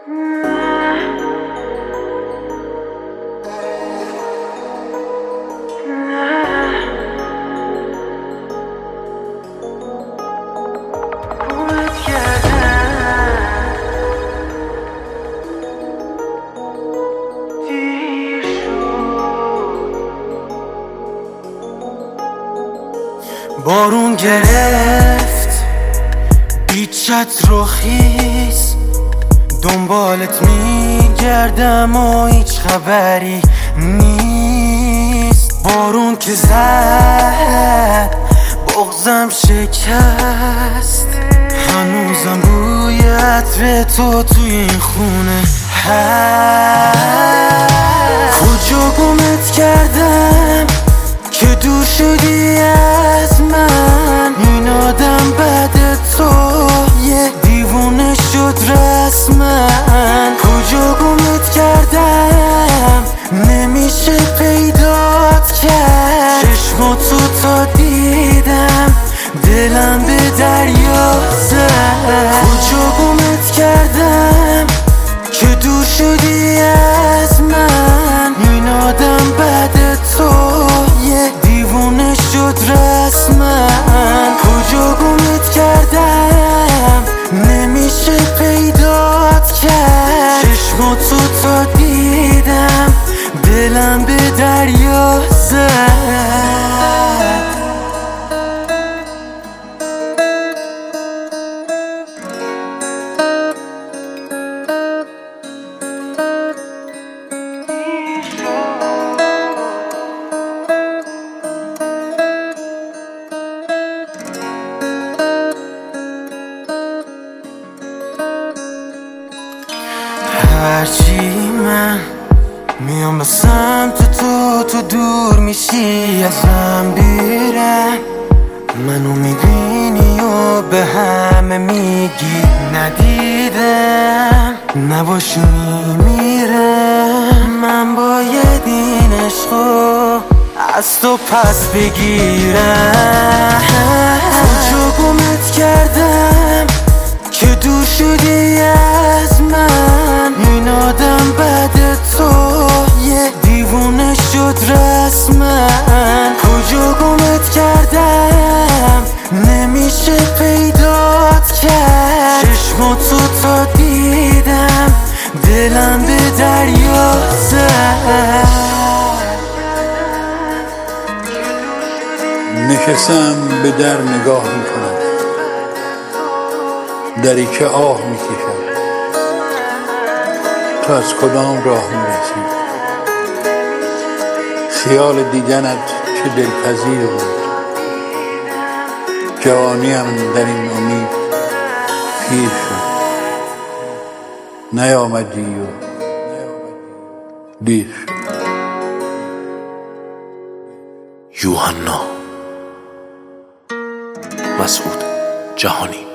بارون گرفت بیچت رو خیز، دنبالت میگردم و هیچ خبری نیست. بارون که زد بغضم شکست، هنوزم بوی عطر تو توی این خونه هست. کجا گمت کردم که دور شدی از من؟ این آدم بعد تو یه دیوونه شد رسما. کجا گمت کردم نمیشه پیدات کرد؟ چشماتو تا دیدم دلم به دریا زد. کجا گمت کردم که دور شدی از من؟ این آدم بعد تو یه دیوونه شد رسما. کجا گمت کردم نمیشه پیدات کرد؟ چشماتو تا دیدم دلم به دریا زد. هرچی من میام به سمت تو دور میشی ازم بیرم. منو میبینی و به همه میگی ندیدم، نباشی میمیرم. من باید این عشقو از تو پس بگیرم. کجا گمت کردم که دور شدی از من؟ این آدم بعد تو یه دیوونه شد رسما. کجا گمت کردم نمیشه پیدات کرد؟ چشماتو تا دیدم دلم به دریا زد. نشستم به در نگاه میکنم، دری که آه میکشد. تو از کدام راه میرسی؟ خیال دیدنت چه دلپذیر بود. جوانیم در این امید پیر شد، نیامدی و دیر شد. یوحنا مسعود جهانی.